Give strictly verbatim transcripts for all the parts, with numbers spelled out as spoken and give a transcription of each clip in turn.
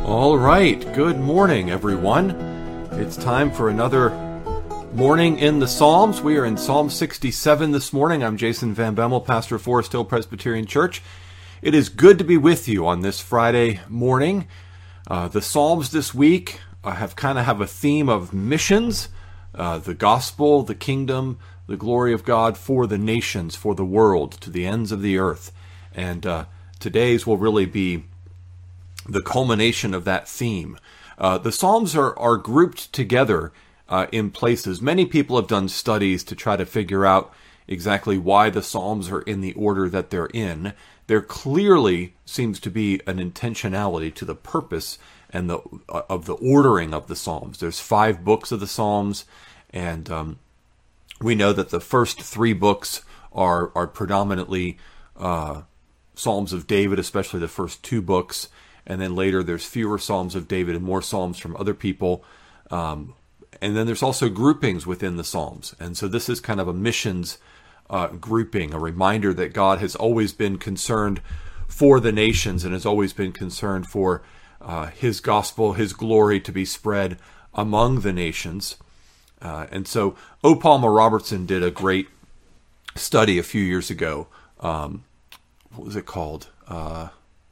All right, good morning, everyone. It's time for another morning in the Psalms. We are in Psalm sixty-seven this morning. I'm Jason Van Bemmel, pastor of Forest Hill Presbyterian Church. It is good to be with you on this Friday morning. Uh, the Psalms this week uh, have kind of have a theme of missions, uh, the gospel, the kingdom, the glory of God for the nations, for the world, to the ends of the earth. And uh, today's will really be the culmination of that theme. Uh, the Psalms are, are grouped together uh, in places. Many people have done studies to try to figure out exactly why the Psalms are in the order that they're in. There clearly seems to be an intentionality to the purpose and the uh, of the ordering of the Psalms. There's five books of the Psalms, and um, we know that the first three books are are predominantly uh, Psalms of David, especially the first two books. And then later there's fewer Psalms of David and more Psalms from other people. Um, and then there's also groupings within the Psalms. And so this is kind of a missions uh, grouping, a reminder that God has always been concerned for the nations and has always been concerned for uh, his gospel, his glory to be spread among the nations. Uh, and so O. Palmer Robertson did a great study a few years ago. Um, what was it called? Uh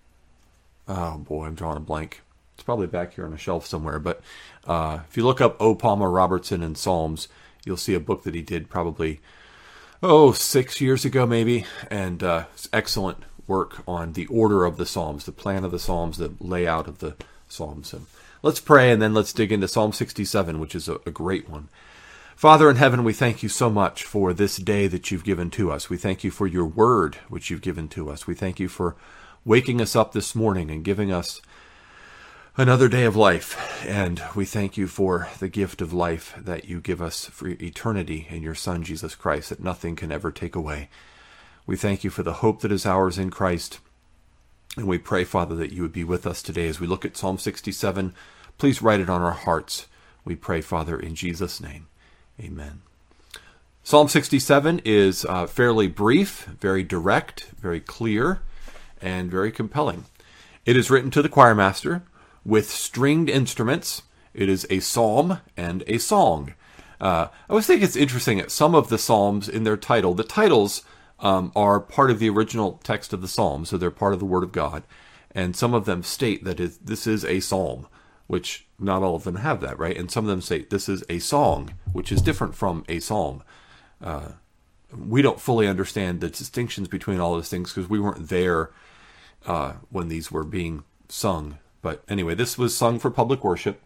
Oh boy, I'm drawing a blank. It's probably back here on a shelf somewhere. But uh, if you look up O. Palmer Robertson and Psalms, you'll see a book that he did probably, oh, six years ago maybe. And uh, it's excellent work on the order of the Psalms, the plan of the Psalms, the layout of the Psalms. And let's pray, and then let's dig into Psalm sixty-seven, which is a, a great one. Father in heaven, we thank you so much for this day that you've given to us. We thank you for your word, which you've given to us. We thank you for waking us up this morning and giving us another day of life. And we thank you for the gift of life that you give us for eternity in your Son, Jesus Christ, that nothing can ever take away. We thank you for the hope that is ours in Christ. And we pray, Father, that you would be with us today as we look at Psalm sixty-seven. Please write it on our hearts. We pray, Father, in Jesus' name. Amen. Psalm sixty-seven is uh, fairly brief, very direct, very clear, and very compelling. It is written to the choir master with stringed instruments. It is a psalm and a song. Uh, I always think it's interesting that some of the psalms in their title, the titles um, are part of the original text of the psalm, so they're part of the Word of God, and some of them state that it, this is a psalm, which not all of them have that, right? And some of them say this is a song, which is different from a psalm. Uh, we don't fully understand the distinctions between all those things because we weren't there Uh, when these were being sung. But anyway, this was sung for public worship.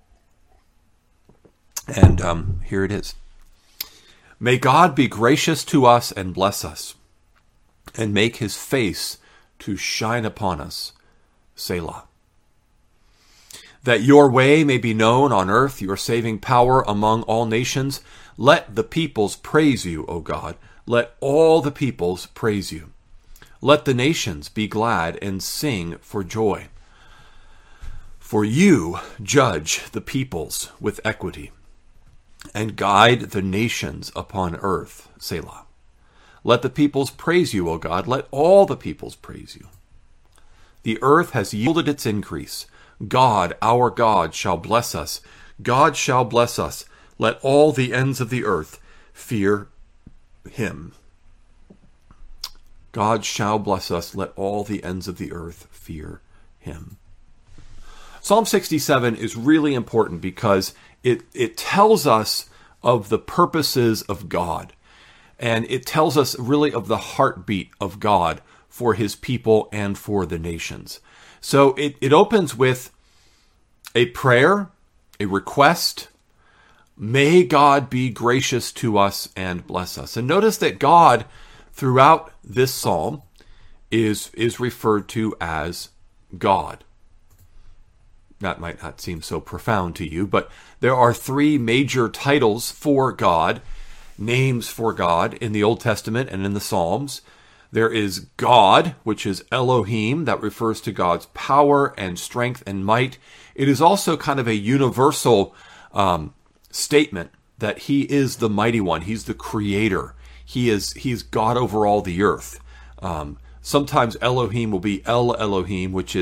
And um, here it is. May God be gracious to us and bless us, and make his face to shine upon us. Selah. That your way may be known on earth, your saving power among all nations. Let the peoples praise you, O God. Let all the peoples praise you. Let the nations be glad and sing for joy. For you judge the peoples with equity, and guide the nations upon earth. Selah. Let the peoples praise you, O God. Let all the peoples praise you. The earth has yielded its increase. God, our God, shall bless us. God shall bless us. Let all the ends of the earth fear him. God shall bless us. Let all the ends of the earth fear him. Psalm sixty-seven is really important because it, it tells us of the purposes of God. And it tells us really of the heartbeat of God for his people and for the nations. So it, it opens with a prayer, a request. May God be gracious to us and bless us. And notice that God, throughout this psalm, is, is referred to as God. That might not seem so profound to you, but there are three major titles for God, names for God in the Old Testament and in the Psalms. There is God, which is Elohim, that refers to God's power and strength and might. It is also kind of a universal um, statement that he is the mighty one. He's the creator. He is he's God over all the earth. Um, sometimes Elohim will be El Elohim, which is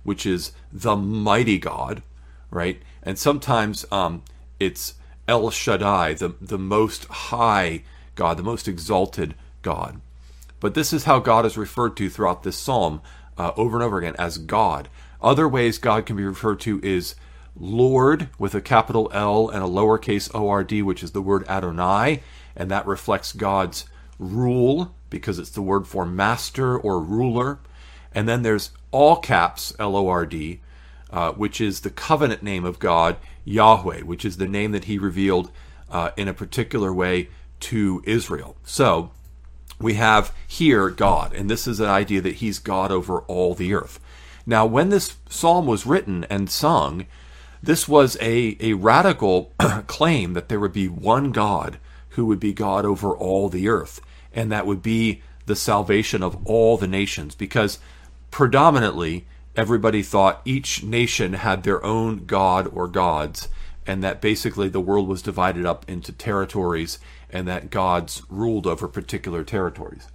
which is the mighty God, right? And sometimes um, it's El Shaddai, the, the most high God, the most exalted God. But this is how God is referred to throughout this psalm uh, over and over again, as God. Other ways God can be referred to is Lord with a capital L and a lowercase O R D, which is the word Adonai, and that reflects God's rule because it's the word for master or ruler. And then there's all caps L O R D, uh, which is the covenant name of God, Yahweh, which is the name that he revealed uh, in a particular way to Israel. So we have here God, and this is an idea that he's God over all the earth. Now, when this psalm was written and sung, this was a, a radical claim that there would be one God who would be God over all the earth, and that would be the salvation of all the nations, because predominantly everybody thought each nation had their own god or gods, and that basically the world was divided up into territories, and that gods ruled over particular territories.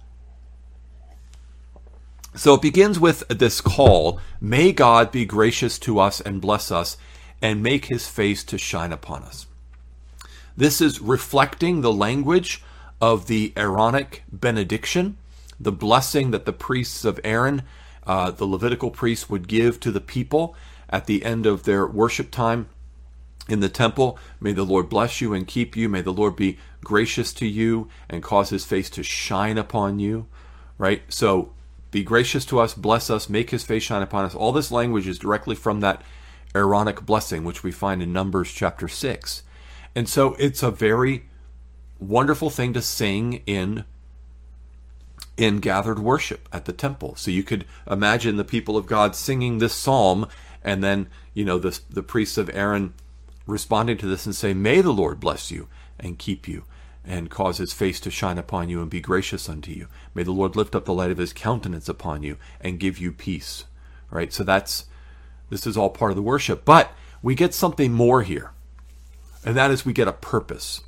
So it begins with this call, may God be gracious to us and bless us, and make his face to shine upon us. This is reflecting the language of the Aaronic benediction, the blessing that the priests of Aaron, uh, the Levitical priests, would give to the people at the end of their worship time in the temple. May the Lord bless you and keep you. May the Lord be gracious to you and cause his face to shine upon you, right? So be gracious to us, bless us, make his face shine upon us. All this language is directly from that Aaronic blessing, which we find in Numbers chapter six. And so it's a very wonderful thing to sing in in gathered worship at the temple. So you could imagine the people of God singing this psalm, and then, you know, the, the priests of Aaron responding to this and say, may the Lord bless you and keep you and cause his face to shine upon you and be gracious unto you. May the Lord lift up the light of his countenance upon you and give you peace. Right? So that's, this is all part of the worship. But we get something more here, and that is we get a purpose.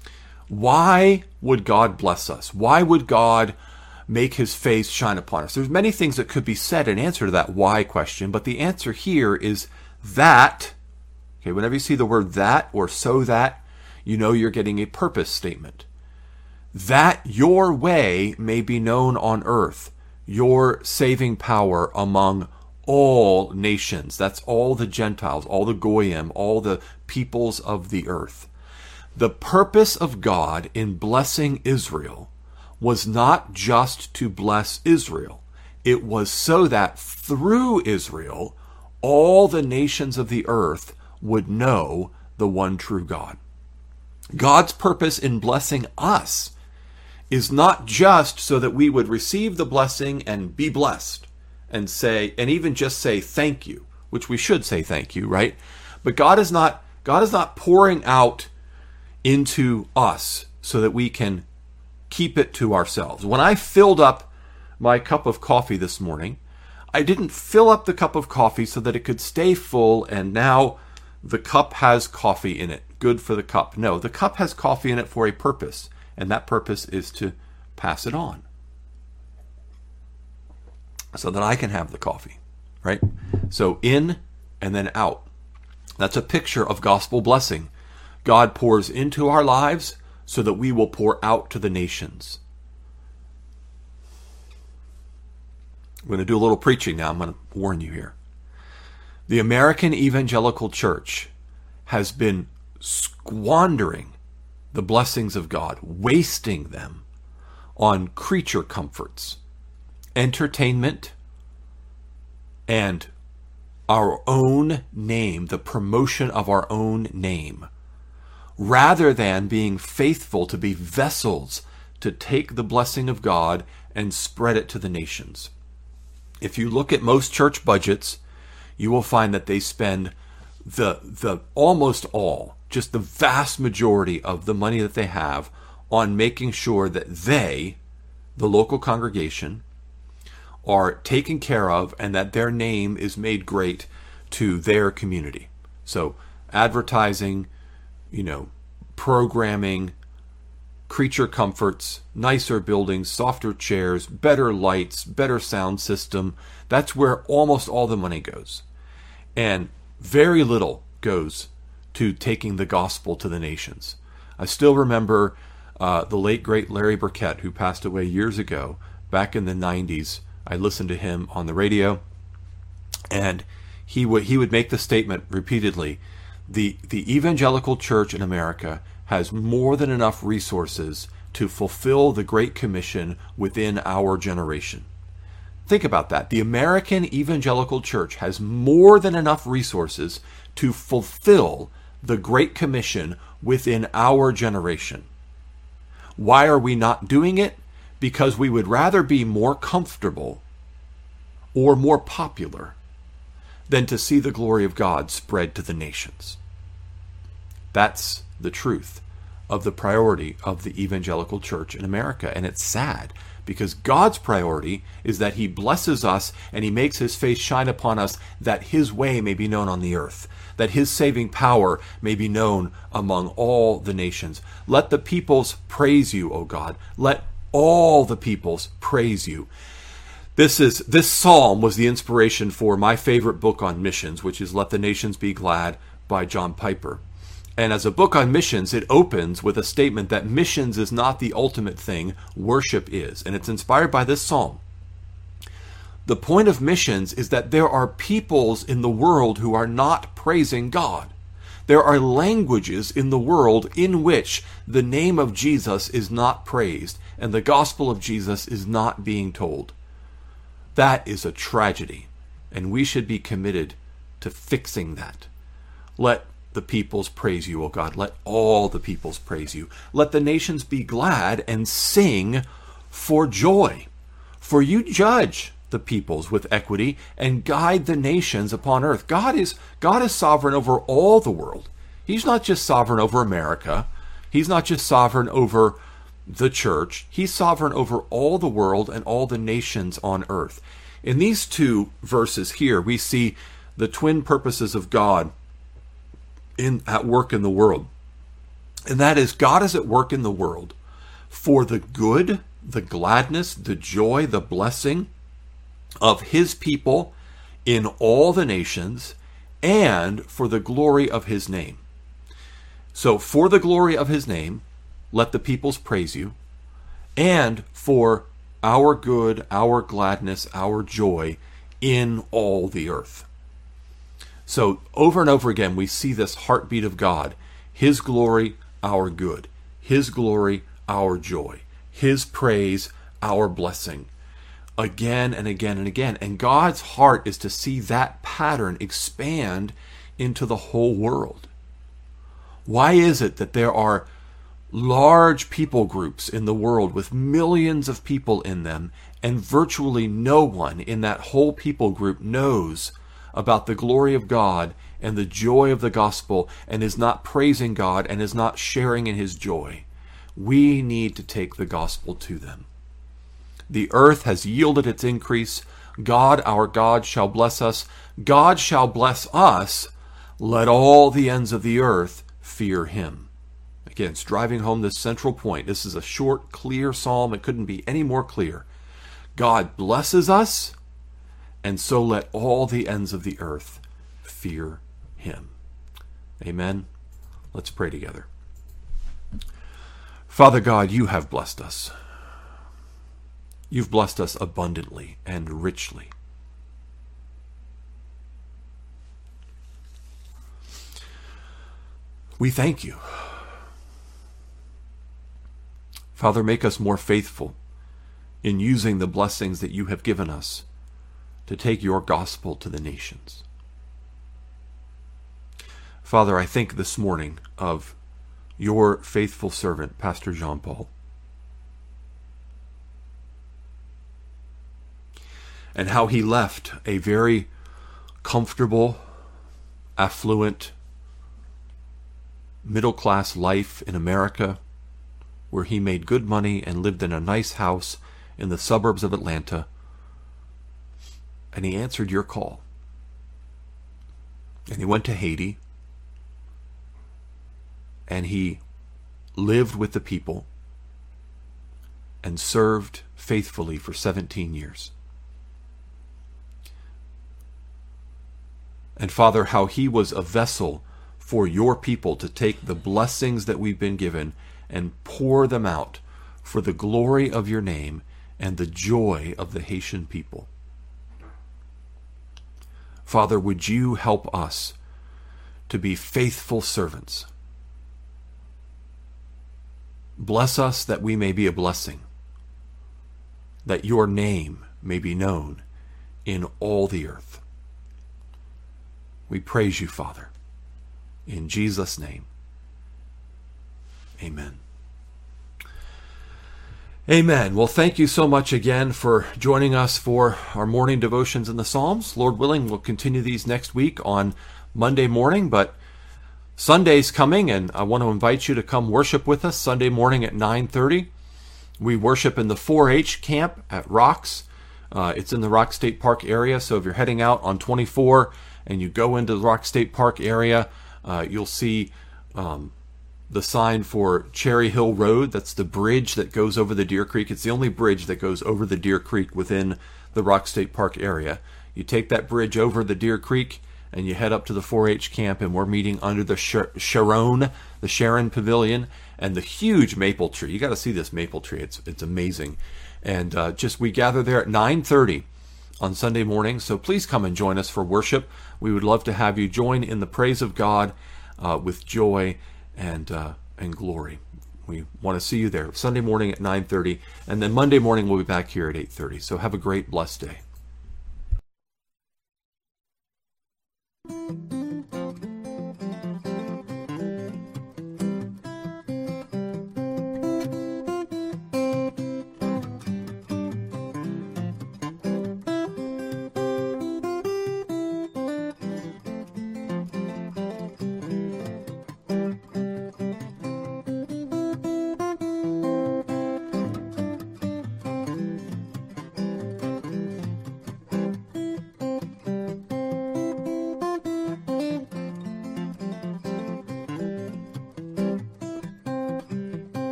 Why would God bless us? Why would God make his face shine upon us? There's many things that could be said in answer to that why question, but the answer here is that, okay, whenever you see the word that or so that, you know you're getting a purpose statement. That your way may be known on earth, your saving power among all nations. That's all the Gentiles, all the Goyim, all the peoples of the earth. The purpose of God in blessing Israel was not just to bless Israel. It was so that through Israel, all the nations of the earth would know the one true God. God's purpose in blessing us is not just so that we would receive the blessing and be blessed and say, and even just say thank you, which we should say thank you, right? But God is not, God is not pouring out into us so that we can keep it to ourselves. When I filled up my cup of coffee this morning, I didn't fill up the cup of coffee so that it could stay full and now the cup has coffee in it. Good for the cup. No, the cup has coffee in it for a purpose, and that purpose is to pass it on so that I can have the coffee, right? So in and then out. That's a picture of gospel blessing. God pours into our lives so that we will pour out to the nations. I'm going to do a little preaching now. I'm going to warn you here. The American Evangelical Church has been squandering the blessings of God, wasting them on creature comforts, entertainment, and our own name, the promotion of our own name, rather than being faithful to be vessels to take the blessing of God and spread it to the nations. If you look at most church budgets, you will find that they spend the the almost all, just the vast majority of the money that they have on making sure that they, the local congregation, are taken care of and that their name is made great to their community. So advertising, you know, programming, creature comforts, nicer buildings, softer chairs, better lights, better sound system. That's where almost all the money goes. And very little goes to taking the gospel to the nations. I still remember uh, the late, great Larry Burkett, who passed away years ago, back in the nineties. I listened to him on the radio, and he would he would make the statement repeatedly, the, the evangelical church in America has more than enough resources to fulfill the Great Commission within our generation. Think about that. The American evangelical church has more than enough resources to fulfill the Great Commission within our generation. Why are we not doing it? Because we would rather be more comfortable or more popular than to see the glory of God spread to the nations. That's the truth of the priority of the evangelical church in America. And it's sad, because God's priority is that he blesses us and he makes his face shine upon us, that his way may be known on the earth, that his saving power may be known among all the nations. Let the peoples praise you, O God. Let all the peoples praise you. This is this psalm was the inspiration for my favorite book on missions, which is Let the Nations Be Glad by John Piper. And as a book on missions, it opens with a statement that missions is not the ultimate thing, worship is. And it's inspired by this psalm. The point of missions is that there are peoples in the world who are not praising God. There are languages in the world in which the name of Jesus is not praised and the gospel of Jesus is not being told. That is a tragedy, and we should be committed to fixing that. Let the peoples praise you, O God. Let all the peoples praise you. Let the nations be glad and sing for joy. For you judge the peoples with equity and guide the nations upon earth. God is, God is sovereign over all the world. He's not just sovereign over America. He's not just sovereign over the church. He's sovereign over all the world and all the nations on earth. In these two verses here, we see the twin purposes of God in at work in the world. And that is, God is at work in the world for the good, the gladness, the joy, the blessing of his people in all the nations, and for the glory of his name. So for the glory of his name, let the peoples praise you, and for our good, our gladness, our joy in all the earth. So over and over again, we see this heartbeat of God. His glory, our good. His glory, our joy. His praise, our blessing. Again and again and again. And God's heart is to see that pattern expand into the whole world. Why is it that there are large people groups in the world with millions of people in them, and virtually no one in that whole people group knows about the glory of God and the joy of the gospel, and is not praising God and is not sharing in his joy? We need to take the gospel to them. The earth has yielded its increase. God, our God, shall bless us. God shall bless us. Let all the ends of the earth fear him. Again, it's driving home this central point. This is a short, clear psalm. It couldn't be any more clear. God blesses us, and so let all the ends of the earth fear him. Amen. Let's pray together. Father God, you have blessed us. You've blessed us abundantly and richly. We thank you. Father, make us more faithful in using the blessings that you have given us to take your gospel to the nations. Father, I think this morning of your faithful servant, Pastor Jean Paul, and how he left a very comfortable, affluent, middle-class life in America, where he made good money and lived in a nice house in the suburbs of Atlanta, and he answered your call. And he went to Haiti, and he lived with the people and served faithfully for seventeen years. And Father, how he was a vessel for your people to take the blessings that we've been given and pour them out for the glory of your name and the joy of the Haitian people. Father, would you help us to be faithful servants? Bless us that we may be a blessing, that your name may be known in all the earth. We praise you, Father. In Jesus' name, amen. Amen. Well, thank you so much again for joining us for our morning devotions in the Psalms. Lord willing, we'll continue these next week on Monday morning, but Sunday's coming, and I want to invite you to come worship with us Sunday morning at nine thirty. We worship in the four H camp at Rocks. Uh, it's in the Rock State Park area, so if you're heading out on twenty-four and you go into the Rock State Park area, uh, you'll see um, the sign for Cherry Hill Road. That's the bridge that goes over the Deer Creek. It's the only bridge that goes over the Deer Creek within the Rock State Park area. You take that bridge over the Deer Creek and you head up to the four H camp, and we're meeting under the Sharon, the Sharon Pavilion, and the huge maple tree. You got to see this maple tree. It's it's amazing. And uh, just we gather there at nine thirty on Sunday morning. So please come and join us for worship. We would love to have you join in the praise of God uh, with joy and uh, and glory. We want to see you there Sunday morning at nine thirty, and then Monday morning we'll be back here at eight thirty. So have a great, blessed day.